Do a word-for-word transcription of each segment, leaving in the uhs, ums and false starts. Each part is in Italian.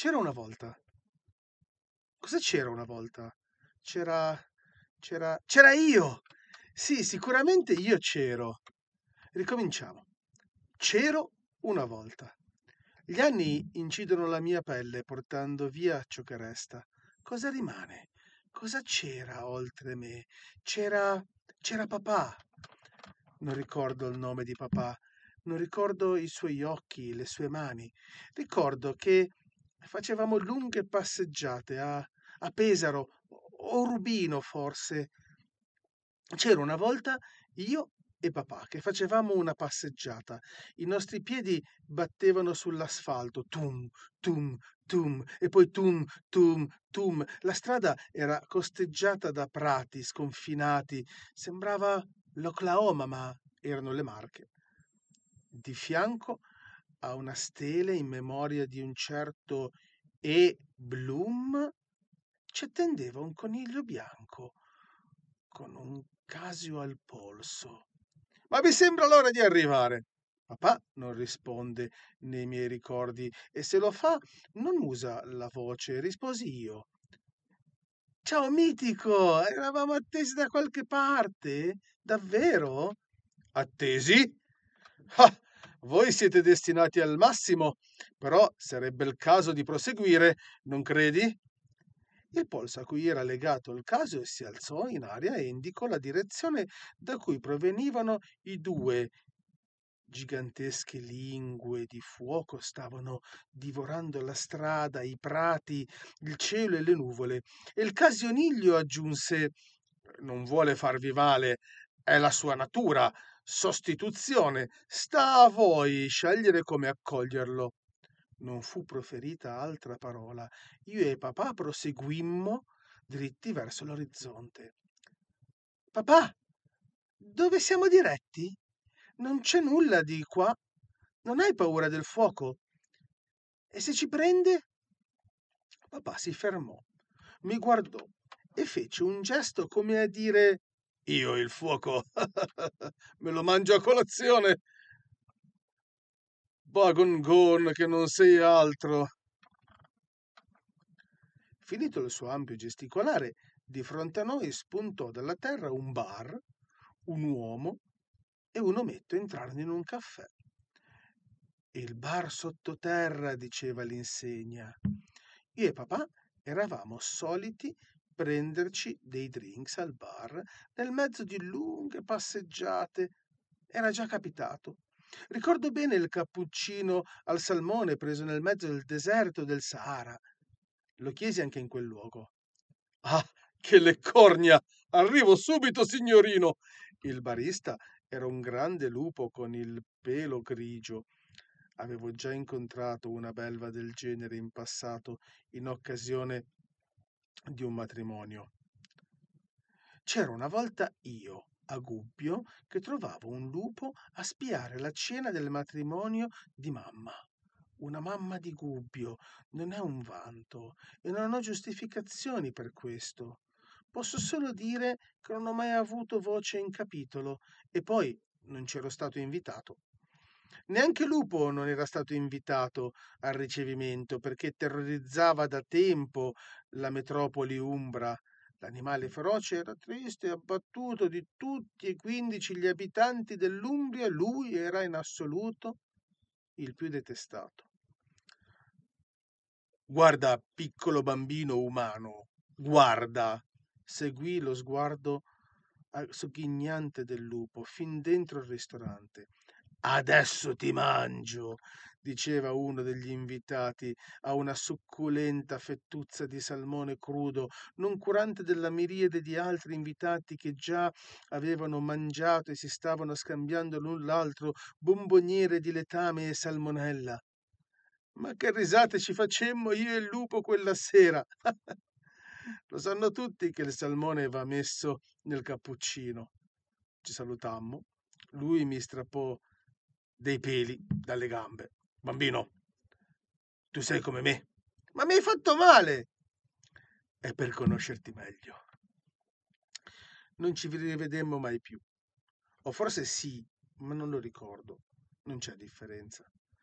C'era una volta. Cosa c'era una volta? C'era c'era c'era io! Sì, sicuramente io c'ero. Ricominciamo. C'ero una volta. Gli anni incidono la mia pelle portando via ciò che resta. Cosa rimane? Cosa c'era oltre me? C'era c'era papà. Non ricordo il nome di papà, non ricordo i suoi occhi, le sue mani. Ricordo che facevamo lunghe passeggiate a, a Pesaro o Rubino forse. C'era una volta io e papà che facevamo una passeggiata. I nostri piedi battevano sull'asfalto, tum, tum, tum, e poi tum, tum, tum. La strada era costeggiata da prati sconfinati. Sembrava l'Oklahoma, ma erano le Marche. Di fianco a una stele in memoria di un certo E. Bloom ci attendeva un coniglio bianco con un Casio al polso. Ma mi sembra l'ora di arrivare. Papà non risponde nei miei ricordi e se lo fa non usa la voce, risposi io. Ciao mitico, eravamo attesi da qualche parte? Davvero? Attesi? Ah, voi siete destinati al massimo, però sarebbe il caso di proseguire, non credi? Il polso a cui era legato il Casio si alzò in aria e indicò la direzione da cui provenivano i due gigantesche lingue di fuoco stavano divorando la strada, i prati, il cielo e le nuvole. E il Casioniglio aggiunse: non vuole farvi male, è la sua natura. Sostituzione. Sta a voi scegliere come accoglierlo. Non fu proferita altra parola. Io e papà proseguimmo dritti verso l'orizzonte. Papà, dove siamo diretti? Non c'è nulla di qua. Non hai paura del fuoco? E se ci prende? Papà si fermò, mi guardò e fece un gesto come a dire: io il fuoco me lo mangio a colazione. Bagon Gon che non sei altro. Finito il suo ampio gesticolare, di fronte a noi spuntò dalla terra un bar, un uomo e un ometto entrarono in un caffè. Il bar sottoterra, diceva l'insegna. Io e papà eravamo soliti prenderci dei drinks al bar nel mezzo di lunghe passeggiate. Era già capitato. Ricordo bene il cappuccino al salmone preso nel mezzo del deserto del Sahara. Lo chiesi anche in quel luogo. Ah, che leccornia! Arrivo subito, signorino! Il barista era un grande lupo con il pelo grigio. Avevo già incontrato una belva del genere in passato, in occasione di un matrimonio. C'era una volta io, a Gubbio, che trovavo un lupo a spiare la cena del matrimonio di mamma. Una mamma di Gubbio non è un vanto e non ho giustificazioni per questo. Posso solo dire che non ho mai avuto voce in capitolo e poi non c'ero stato invitato. Neanche Lupo non era stato invitato al ricevimento perché terrorizzava da tempo la metropoli umbra. L'animale feroce era triste e abbattuto di tutti e quindici gli abitanti dell'Umbria, lui era in assoluto il più detestato. Guarda, piccolo bambino umano, guarda, seguì lo sguardo a- sogghignante del lupo fin dentro il ristorante. Adesso ti mangio, diceva uno degli invitati a una succulenta fettuzza di salmone crudo, noncurante della miriade di altri invitati che già avevano mangiato e si stavano scambiando l'un l'altro bomboniere di letame e salmonella. Ma che risate ci facemmo io e il lupo quella sera. Lo sanno tutti che il salmone va messo nel cappuccino. Ci salutammo. Lui mi strappò dei peli dalle gambe. Bambino, tu sei come me. Ma mi hai fatto male! È per conoscerti meglio. Non ci rivedemmo mai più. O forse sì, ma non lo ricordo. Non c'è differenza.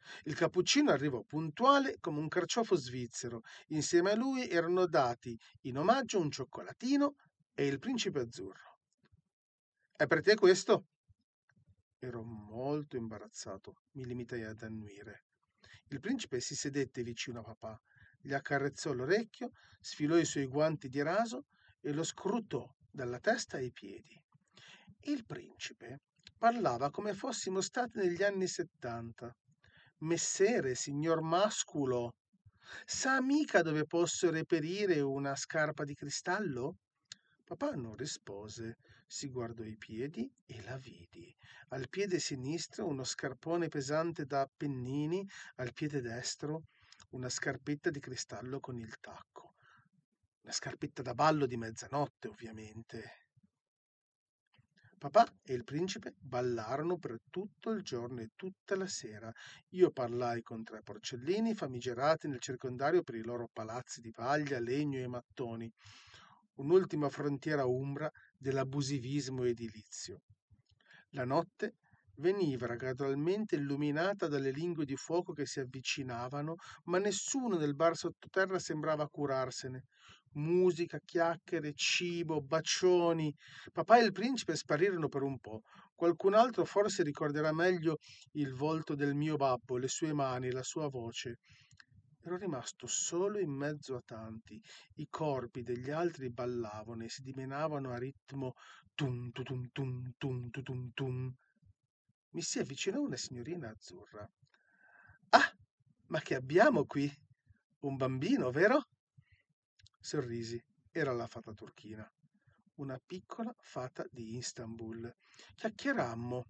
Il cappuccino arrivò puntuale come un carciofo svizzero. Insieme a lui erano dati in omaggio un cioccolatino e il principe azzurro. È per te questo? Ero molto imbarazzato, mi limitai ad annuire. Il principe si sedette vicino a papà, gli accarezzò l'orecchio, sfilò i suoi guanti di raso e lo scrutò dalla testa ai piedi. Il principe parlava come fossimo stati negli anni settanta. Messere, signor Masculo, sa mica dove posso reperire una scarpa di cristallo? Papà non rispose, si guardò i piedi e la vidi. Al piede sinistro uno scarpone pesante da Appennini, al piede destro una scarpetta di cristallo con il tacco. Una scarpetta da ballo di mezzanotte, ovviamente. Papà e il principe ballarono per tutto il giorno e tutta la sera. Io parlai con tre porcellini famigerati nel circondario per i loro palazzi di paglia, legno e mattoni, un'ultima frontiera umbra dell'abusivismo edilizio. La notte veniva gradualmente illuminata dalle lingue di fuoco che si avvicinavano, ma nessuno nel bar sottoterra sembrava curarsene. Musica, chiacchiere, cibo, bacioni. Papà e il principe sparirono per un po'. Qualcun altro forse ricorderà meglio il volto del mio babbo, le sue mani, la sua voce. Ero rimasto solo in mezzo a tanti. I corpi degli altri ballavano e si dimenavano a ritmo tum tum tum tum tum tum tum. Mi si avvicinò una signorina azzurra. Ah, ma che abbiamo qui? Un bambino, vero? Sorrisi. Era la fata turchina, una piccola fata di Istanbul. Chiacchierammo.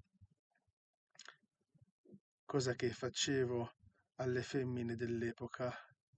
Cosa che facevo alle femmine dell'epoca.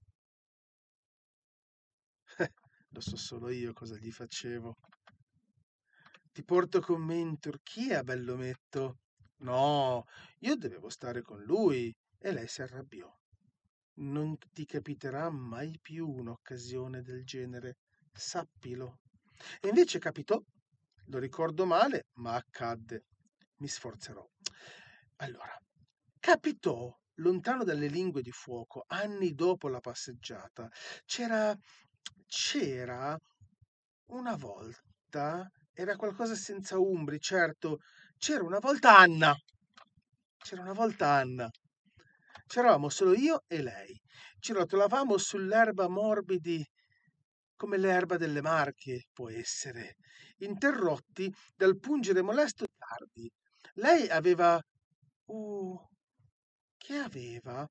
Lo so solo io cosa gli facevo. Ti porto con me in Turchia, bell'ometto. No, io dovevo stare con lui e lei si arrabbiò. Non ti capiterà mai più un'occasione del genere, sappilo. E invece capitò, lo ricordo male, ma accadde. Mi sforzerò. Allora, capitò, lontano dalle lingue di fuoco, anni dopo la passeggiata, c'era, c'era una volta, era qualcosa senza umbri, certo, c'era una volta Anna. C'era una volta Anna. C'eravamo solo io e lei. Ci rotolavamo sull'erba morbidi come l'erba delle Marche, può essere, interrotti dal pungere molesto di tardi. Lei aveva... Uh, che aveva?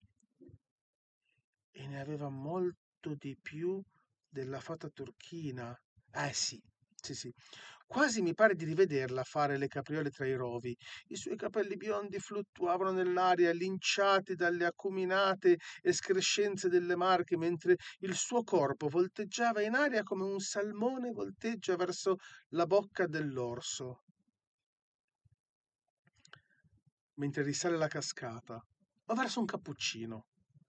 E ne aveva molto di più della fata turchina. Eh sì, sì, sì. Quasi mi pare di rivederla fare le capriole tra i rovi. I suoi capelli biondi fluttuavano nell'aria, linciati dalle acuminate escrescenze delle Marche, mentre il suo corpo volteggiava in aria come un salmone volteggia verso la bocca dell'orso, mentre risale la cascata, o verso un cappuccino.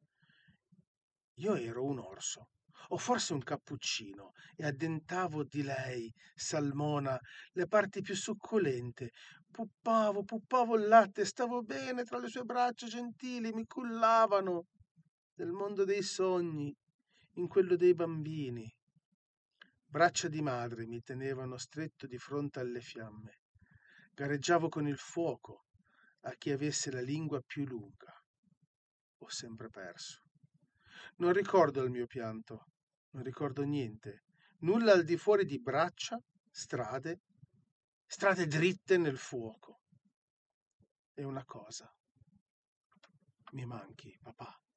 Io ero un orso, o forse un cappuccino, e addentavo di lei, Salmona, le parti più succulente. Puppavo, puppavo il latte, stavo bene tra le sue braccia gentili, mi cullavano. Nel mondo dei sogni, in quello dei bambini. Braccia di madre mi tenevano stretto di fronte alle fiamme. Gareggiavo con il fuoco a chi avesse la lingua più lunga. Ho sempre perso. Non ricordo il mio pianto, non ricordo niente, nulla al di fuori di braccia, strade, strade dritte nel fuoco. E una cosa, mi manchi, papà.